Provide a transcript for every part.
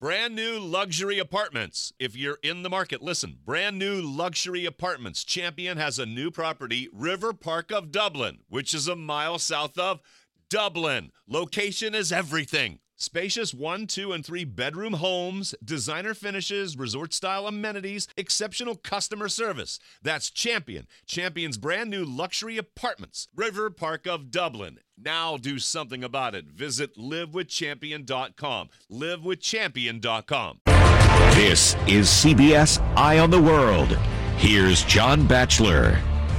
Brand new luxury apartments. If you're in the market, listen. Brand new luxury apartments. Champion has a new property, River Park of Dublin, which is a mile south of Dublin. Location is everything. Spacious 1, 2, and 3 bedroom homes, designer finishes, resort-style amenities, exceptional customer service. That's Champion. Champion's brand new luxury apartments, River Park of Dublin. Now do something about it. Visit livewithchampion.com. Livewithchampion.com. This is CBS Eye on the World. Here's John Batchelor.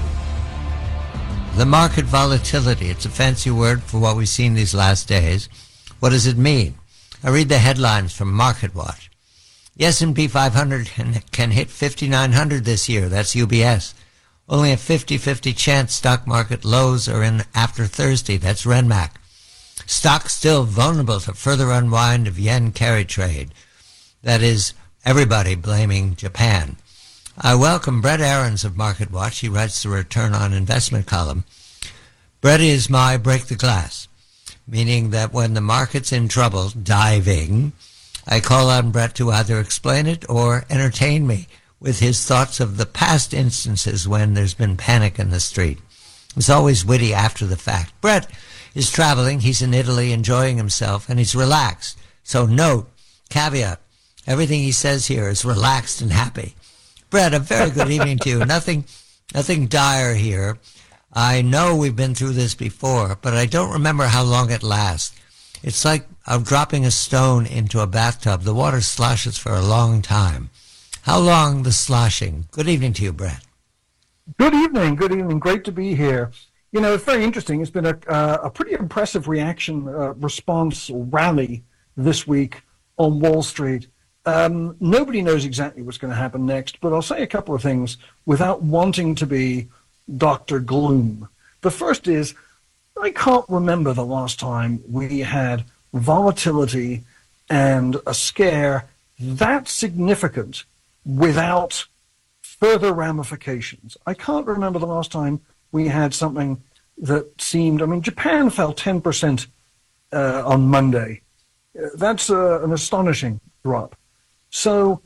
The market volatility, it's a fancy word for what we've seen these last days. What does it mean? I read the headlines from MarketWatch. The S&P 500 can hit 5,900 this year. That's UBS. Only a 50-50 chance stock market lows are in after Thursday. That's Renmac. Stocks still vulnerable to further unwind of yen carry trade. That is, everybody blaming Japan. I welcome Brett Ahrens of MarketWatch. He writes the Return on Investment column. Brett is my break the glass, meaning that when the market's in trouble, diving, I call on Brett to either explain it or entertain me with his thoughts of the past instances when there's been panic in the street. He's always witty after the fact. Brett is traveling. He's in Italy enjoying himself, and he's relaxed. So note, caveat, everything he says here is relaxed and happy. Brett, a very good evening to you. Nothing dire here. I know we've been through this before, but I don't remember how long it lasts. It's like I'm dropping a stone into a bathtub. The water sloshes for a long time. How long the sloshing? Good evening to you, Brett. Good evening. Good evening. Great to be here. You know, it's very interesting. It's been a pretty impressive response rally this week on Wall Street. Nobody knows exactly what's going to happen next, but I'll say a couple of things without wanting to be Dr. Gloom. The first is, I can't remember the last time we had volatility and a scare that significant without further ramifications. I can't remember the last time we had something that seemed, I mean, Japan fell 10% on Monday. That's an astonishing drop. So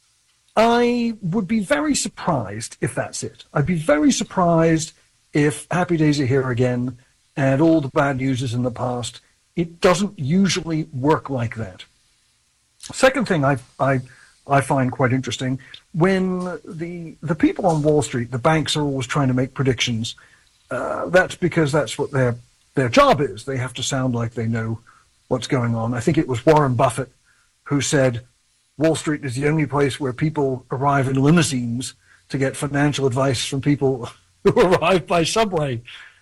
I would be very surprised if that's it. I'd be very surprised if Happy Days are here again and all the bad news is in the past. It doesn't usually work like that. Second thing I find quite interesting, when the people on Wall Street, the banks are always trying to make predictions. That's because that's what their job is. They have to sound like they know what's going on. I think it was Warren Buffett who said, Wall Street is the only place where people arrive in limousines to get financial advice from people who arrive by subway.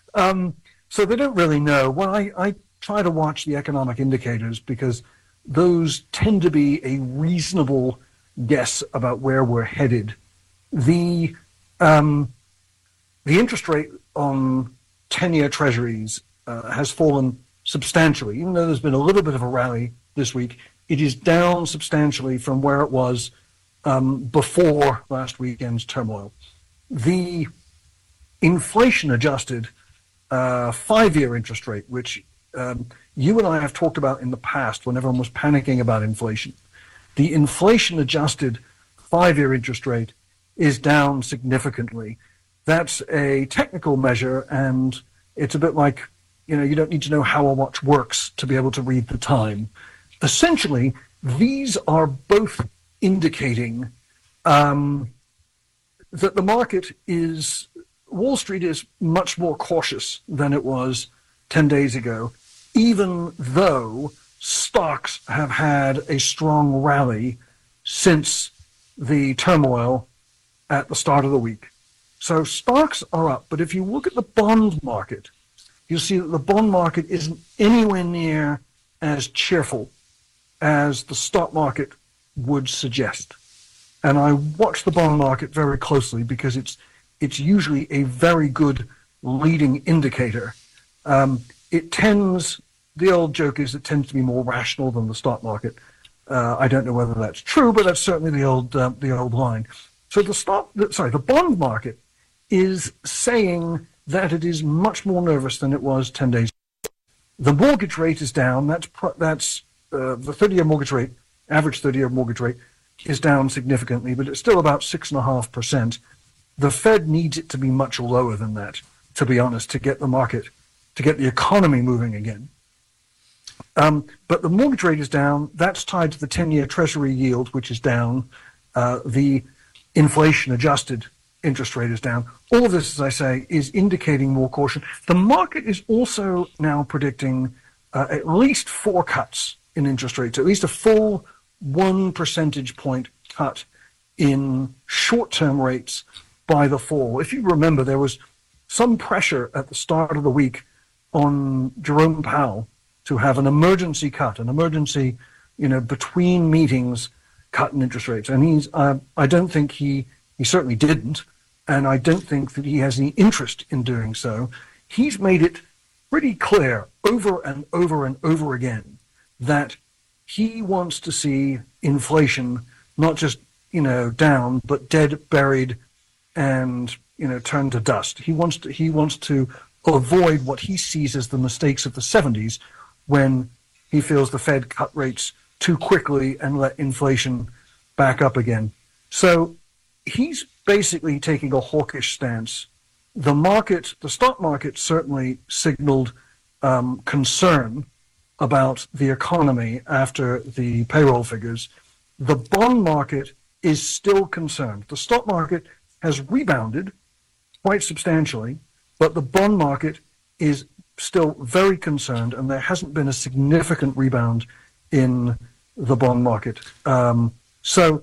So they don't really know. Well, I try to watch the economic indicators because those tend to be a reasonable guess about where we're headed. The interest rate on 10-year treasuries has fallen substantially, even though there's been a little bit of a rally this week. It is down substantially from where it was before last weekend's turmoil. The inflation-adjusted 5-year interest rate, which you and I have talked about in the past when everyone was panicking about inflation, the inflation-adjusted 5-year interest rate is down significantly. That's a technical measure, and it's a bit like, you know, you don't need to know how a watch works to be able to read the time. Essentially, these are both indicating that the market is, Wall Street is much more cautious than it was 10 days ago, even though stocks have had a strong rally since the turmoil at the start of the week. So stocks are up, but if you look at the bond market, you'll see that the bond market isn't anywhere near as cheerful as the stock market would suggest. And I watch the bond market very closely because it's usually a very good leading indicator. It tends, the old joke is it tends to be more rational than the stock market. I don't know whether that's true, but that's certainly the old line. So the bond market is saying that it is much more nervous than it was 10 days ago. The mortgage rate is down. That's the 30-year mortgage rate average 30-year mortgage rate, is down significantly, but it's still about 6.5%. The Fed needs it to be much lower than that, to be honest, to get the market, to get the economy moving again. But the mortgage rate is down. That's tied to the 10-year Treasury yield, which is down. The inflation-adjusted interest rate is down. All of this, as I say, is indicating more caution. The market is also now predicting at least 4 cuts in interest rates, at least a full 1 percentage point cut in short-term rates by the fall. If you remember, there was some pressure at the start of the week on Jerome Powell to have an emergency cut, an emergency, between meetings cut in interest rates. And I don't think he certainly didn't, and I don't think that he has any interest in doing so. He's made it pretty clear over and over and over again that he wants to see inflation not just, down, but dead, buried, and, turned to dust. He wants to avoid what he sees as the mistakes of the 70s, when he feels the Fed cut rates too quickly and let inflation back up again. So he's basically taking a hawkish stance. The stock market certainly signaled concern about the economy after the payroll figures. The bond market is still concerned. The stock market has rebounded quite substantially, but the bond market is still very concerned, and there hasn't been a significant rebound in the bond market. So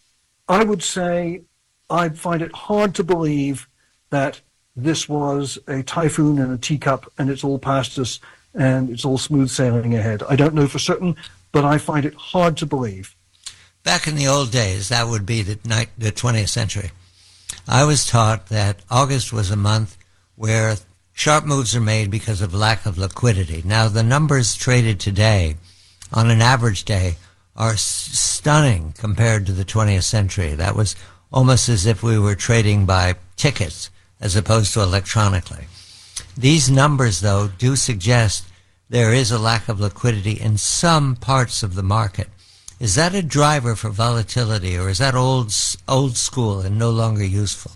I would say I find it hard to believe that this was a typhoon in a teacup and it's all past us and it's all smooth sailing ahead. I don't know for certain, but I find it hard to believe. Back in the old days, that would be the 20th century, I was taught that August was a month where sharp moves are made because of lack of liquidity. Now, the numbers traded today on an average day are stunning compared to the 20th century. That was almost as if we were trading by tickets as opposed to electronically. These numbers, though, do suggest there is a lack of liquidity in some parts of the market. Is that a driver for volatility, or is that old school and no longer useful?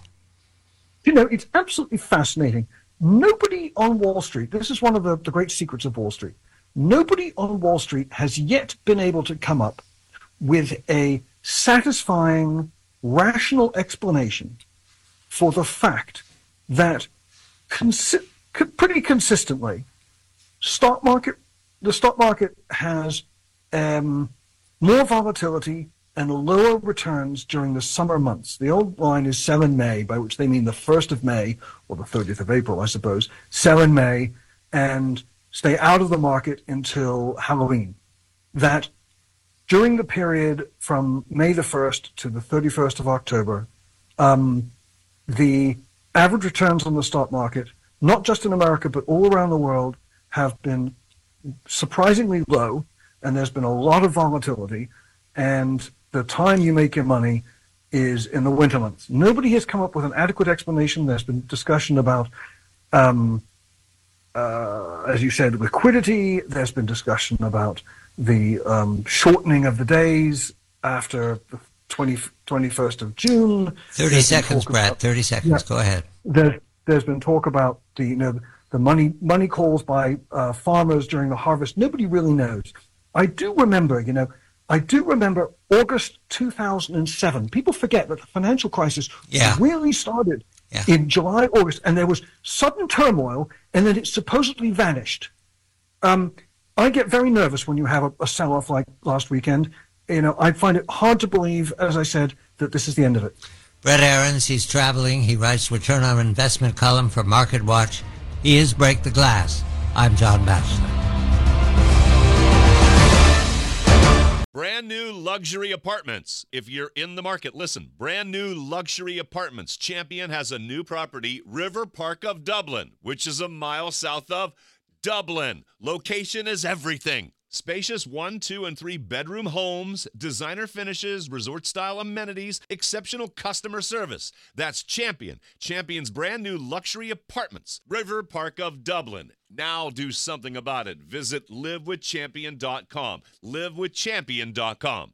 It's absolutely fascinating. Nobody on Wall Street, this is one of the great secrets of Wall Street, nobody on Wall Street has yet been able to come up with a satisfying, rational explanation for the fact that pretty consistently, the stock market has more volatility and lower returns during the summer months. The old line is sell in May, by which they mean the 1st of May, or the 30th of April, I suppose. Sell in May and stay out of the market until Halloween. That during the period from May the 1st to the 31st of October, the average returns on the stock market, not just in America, but all around the world, have been surprisingly low, and there's been a lot of volatility, and the time you make your money is in the winter months. Nobody has come up with an adequate explanation. There's been discussion about, as you said, liquidity. There's been discussion about the shortening of the days after the 21st of June. 30 seconds, Brad. 30 seconds. Yeah. Go ahead. There's been talk about the money calls by farmers during the harvest. Nobody really knows. I do remember August 2007. People forget that the financial crisis really started in July, August, and there was sudden turmoil, and then it supposedly vanished. I get very nervous when you have a sell-off like last weekend. I find it hard to believe, as I said, that this is the end of it. Brett Ahrens, he's traveling. He writes Return on Investment column for MarketWatch. He is Break the Glass. I'm John Batchelor. Brand new luxury apartments. If you're in the market, listen. Brand new luxury apartments. Champion has a new property, River Park of Dublin, which is a mile south of Dublin. Location is everything. Spacious 1, 2, and 3 bedroom homes, designer finishes, resort-style amenities, exceptional customer service. That's Champion. Champion's brand new luxury apartments, River Park of Dublin. Now do something about it. Visit livewithchampion.com. livewithchampion.com.